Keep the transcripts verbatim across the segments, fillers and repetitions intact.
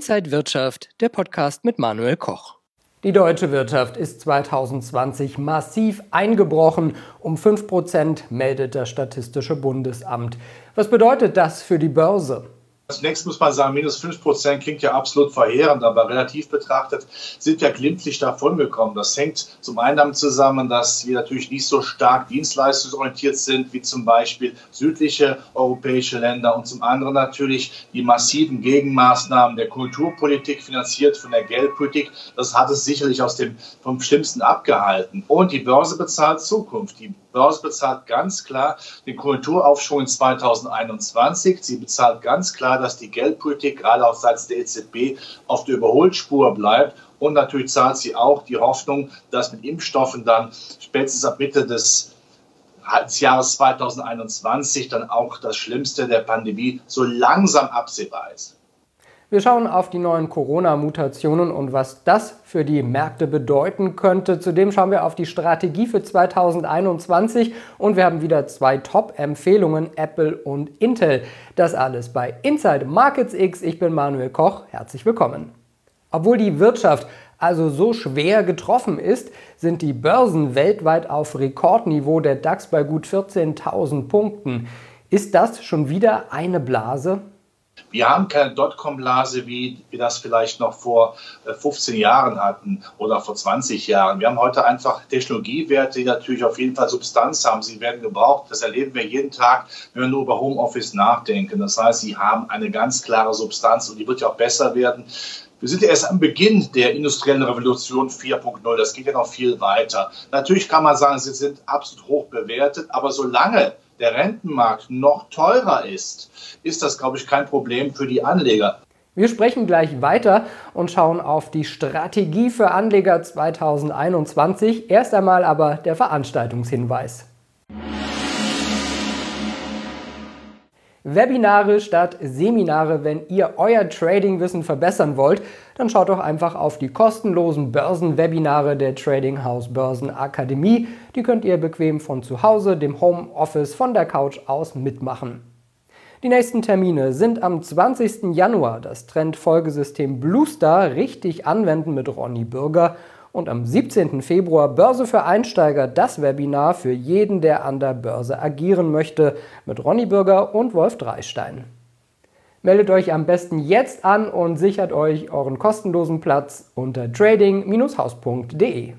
Inside Wirtschaft, der Podcast mit Manuel Koch. Die deutsche Wirtschaft ist zweitausendzwanzig massiv eingebrochen. Um fünf Prozent meldet das Statistische Bundesamt. Was bedeutet das für die Börse? Zunächst muss man sagen, minus fünf Prozent klingt ja absolut verheerend, aber relativ betrachtet sind wir glimpflich davongekommen. Das hängt zum einen damit zusammen, dass wir natürlich nicht so stark dienstleistungsorientiert sind wie zum Beispiel südliche europäische Länder und zum anderen natürlich die massiven Gegenmaßnahmen der Konjunkturpolitik, finanziert von der Geldpolitik. Das hat es sicherlich aus dem vom Schlimmsten abgehalten. Und die Börse bezahlt Zukunft. Die Börse bezahlt ganz klar den Konjunkturaufschwung in zweitausendeinundzwanzig. Sie bezahlt ganz klar, dass die Geldpolitik gerade auch seitens der E Z B auf der Überholspur bleibt. Und natürlich zahlt sie auch die Hoffnung, dass mit Impfstoffen dann spätestens ab Mitte des Jahres zweitausendeinundzwanzig dann auch das Schlimmste der Pandemie so langsam absehbar ist. Wir schauen auf die neuen Corona-Mutationen und was das für die Märkte bedeuten könnte. Zudem schauen wir auf die Strategie für zweitausendeinundzwanzig und wir haben wieder zwei Top-Empfehlungen, Apple und Intel. Das alles bei Inside Markets X. Ich bin Manuel Koch. Herzlich willkommen. Obwohl die Wirtschaft also so schwer getroffen ist, sind die Börsen weltweit auf Rekordniveau, der DAX bei gut vierzehntausend Punkten. Ist das schon wieder eine Blase? Wir haben keine Dotcom-Blase, wie wir das vielleicht noch vor fünfzehn Jahren hatten oder vor zwanzig Jahren. Wir haben heute einfach Technologiewerte, die natürlich auf jeden Fall Substanz haben. Sie werden gebraucht. Das erleben wir jeden Tag, wenn wir nur über Homeoffice nachdenken. Das heißt, sie haben eine ganz klare Substanz und die wird ja auch besser werden. Wir sind ja erst am Beginn der industriellen Revolution vier Punkt null. Das geht ja noch viel weiter. Natürlich kann man sagen, sie sind absolut hoch bewertet, aber solange der Rentenmarkt noch teurer ist, ist das, glaube ich, kein Problem für die Anleger. Wir sprechen gleich weiter und schauen auf die Strategie für Anleger zweitausendeinundzwanzig. Erst einmal aber der Veranstaltungshinweis. Webinare statt Seminare. Wenn ihr euer Trading-Wissen verbessern wollt, dann schaut doch einfach auf die kostenlosen Börsenwebinare der Trading House Börsenakademie. Die könnt ihr bequem von zu Hause, dem Homeoffice, von der Couch aus mitmachen. Die nächsten Termine sind am zwanzigsten Januar das Trendfolgesystem Bluestar richtig anwenden mit Ronny Bürger und am siebzehnten Februar Börse für Einsteiger, das Webinar für jeden, der an der Börse agieren möchte, mit Ronny Bürger und Wolf Dreistein. Meldet euch am besten jetzt an und sichert euch euren kostenlosen Platz unter trading Bindestrich haus punkt de.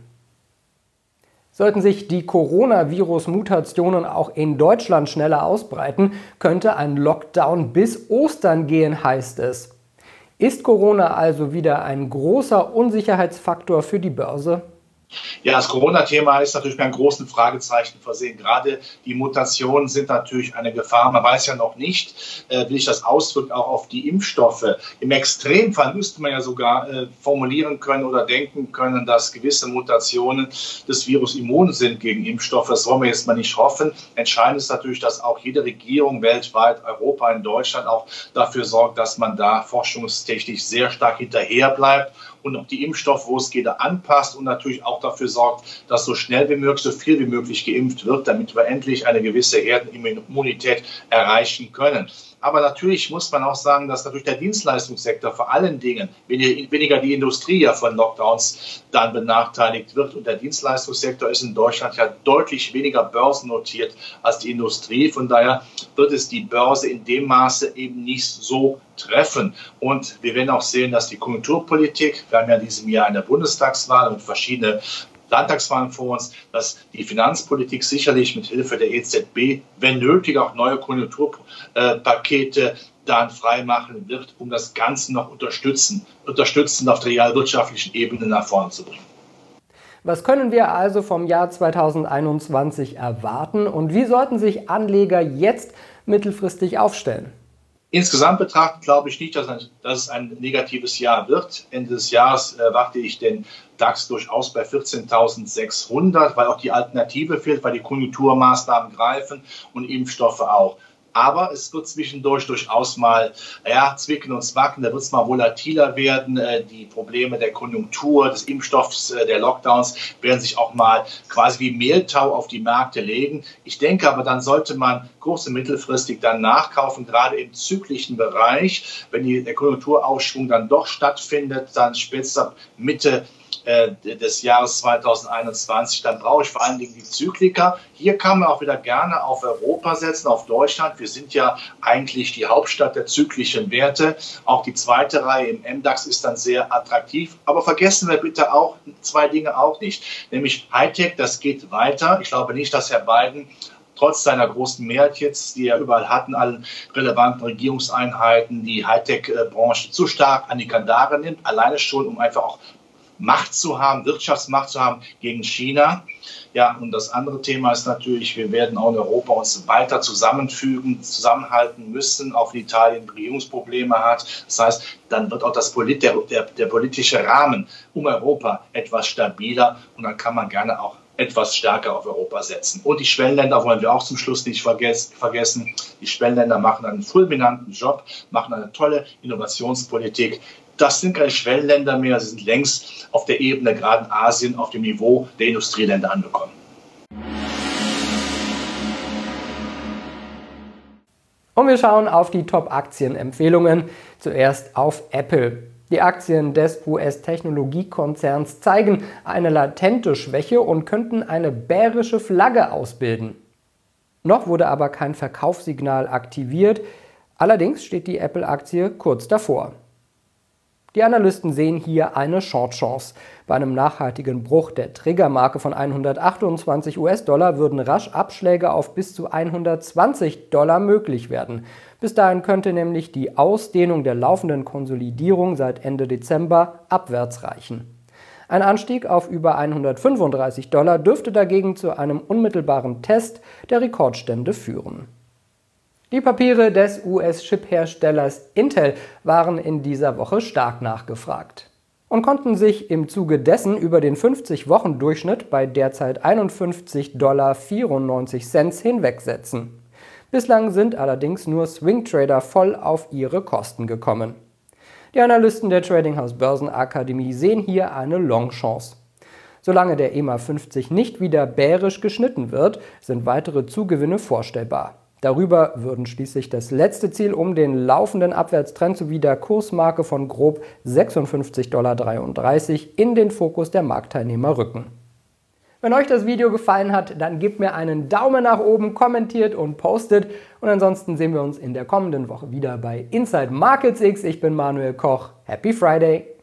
Sollten sich die Coronavirus-Mutationen auch in Deutschland schneller ausbreiten, könnte ein Lockdown bis Ostern gehen, heißt es. Ist Corona also wieder ein großer Unsicherheitsfaktor für die Börse? Ja, das Corona-Thema ist natürlich mit einem großen Fragezeichen versehen. Gerade die Mutationen sind natürlich eine Gefahr. Man weiß ja noch nicht, äh, wie sich das auswirkt auch auf die Impfstoffe. Im Extremfall müsste man ja sogar äh, formulieren können oder denken können, dass gewisse Mutationen des Virus immun sind gegen Impfstoffe. Das wollen wir jetzt mal nicht hoffen. Entscheidend ist natürlich, dass auch jede Regierung weltweit, Europa, in Deutschland auch dafür sorgt, dass man da forschungstechnisch sehr stark hinterher bleibt und auch die Impfstoffe, wo es geht, anpasst und natürlich auch dafür sorgt, dass so schnell wie möglich, so viel wie möglich geimpft wird, damit wir endlich eine gewisse Herdenimmunität erreichen können. Aber natürlich muss man auch sagen, dass natürlich der Dienstleistungssektor vor allen Dingen, weniger die Industrie ja von Lockdowns dann benachteiligt wird. Und der Dienstleistungssektor ist in Deutschland ja deutlich weniger börsennotiert als die Industrie. Von daher wird es die Börse in dem Maße eben nicht so treffen. Und wir werden auch sehen, dass die Konjunkturpolitik, wir haben ja in diesem Jahr eine Bundestagswahl und verschiedene Landtagswahlen vor uns, dass die Finanzpolitik sicherlich mit Hilfe der E Z B, wenn nötig, auch neue Konjunkturpakete dann freimachen wird, um das Ganze noch unterstützen, unterstützend auf der realwirtschaftlichen Ebene nach vorne zu bringen. Was können wir also vom Jahr zweitausendeinundzwanzig erwarten und wie sollten sich Anleger jetzt mittelfristig aufstellen? Insgesamt betrachtet glaube ich nicht, dass, ein, dass es ein negatives Jahr wird. Ende des Jahres erwarte ich den DAX durchaus bei vierzehntausendsechshundert, weil auch die Alternative fehlt, weil die Konjunkturmaßnahmen greifen und Impfstoffe auch. Aber es wird zwischendurch durchaus mal ja, zwicken und zwacken, da wird es mal volatiler werden. Die Probleme der Konjunktur, des Impfstoffs, der Lockdowns werden sich auch mal quasi wie Mehltau auf die Märkte legen. Ich denke aber, dann sollte man kurz- und mittelfristig dann nachkaufen, gerade im zyklischen Bereich. Wenn die, der Konjunkturaufschwung dann doch stattfindet, dann spätestens ab Mitte des Jahres zweitausendeinundzwanzig, dann brauche ich vor allen Dingen die Zyklika. Hier kann man auch wieder gerne auf Europa setzen, auf Deutschland. Wir sind ja eigentlich die Hauptstadt der zyklischen Werte. Auch die zweite Reihe im M DAX ist dann sehr attraktiv. Aber vergessen wir bitte auch zwei Dinge auch nicht, nämlich Hightech, das geht weiter. Ich glaube nicht, dass Herr Biden trotz seiner großen Mehrheit jetzt, die er überall hatten, allen relevanten Regierungseinheiten, die Hightech-Branche zu stark an die Kandare nimmt, alleine schon, um einfach auch Macht zu haben, Wirtschaftsmacht zu haben gegen China. Ja, und das andere Thema ist natürlich, wir werden auch in Europa uns weiter zusammenfügen, zusammenhalten müssen, auch wenn Italien Regierungsprobleme hat. Das heißt, dann wird auch das Polit der, der, der politische Rahmen um Europa etwas stabiler und dann kann man gerne auch etwas stärker auf Europa setzen. Und die Schwellenländer wollen wir auch zum Schluss nicht vergessen. Die Schwellenländer machen einen fulminanten Job, machen eine tolle Innovationspolitik. Das sind keine Schwellenländer mehr, sie sind längst auf der Ebene, gerade in Asien, auf dem Niveau der Industrieländer angekommen. Und wir schauen auf die Top-Aktien-Empfehlungen. Zuerst auf Apple. Die Aktien des U S-Technologiekonzerns zeigen eine latente Schwäche und könnten eine bärische Flagge ausbilden. Noch wurde aber kein Verkaufssignal aktiviert, allerdings steht die Apple-Aktie kurz davor. Die Analysten sehen hier eine Short-Chance. Bei einem nachhaltigen Bruch der Triggermarke von hundertachtundzwanzig US-Dollar würden rasch Abschläge auf bis zu hundertzwanzig Dollar möglich werden. Bis dahin könnte nämlich die Ausdehnung der laufenden Konsolidierung seit Ende Dezember abwärts reichen. Ein Anstieg auf über hundertfünfunddreißig Dollar dürfte dagegen zu einem unmittelbaren Test der Rekordstände führen. Die Papiere des U S-Chip-Herstellers Intel waren in dieser Woche stark nachgefragt und konnten sich im Zuge dessen über den fünfzig-Wochen-Durchschnitt bei derzeit einundfünfzig Komma vierundneunzig Dollar hinwegsetzen. Bislang sind allerdings nur Swing-Trader voll auf ihre Kosten gekommen. Die Analysten der Tradinghouse Börsenakademie sehen hier eine Long-Chance. Solange der E M A fünfzig nicht wieder bärisch geschnitten wird, sind weitere Zugewinne vorstellbar. Darüber würden schließlich das letzte Ziel um den laufenden Abwärtstrend sowie der Kursmarke von grob sechsundfünfzig Komma dreiunddreißig Dollar in den Fokus der Marktteilnehmer rücken. Wenn euch das Video gefallen hat, dann gebt mir einen Daumen nach oben, kommentiert und postet. Und ansonsten sehen wir uns in der kommenden Woche wieder bei Inside Markets X. Ich bin Manuel Koch. Happy Friday!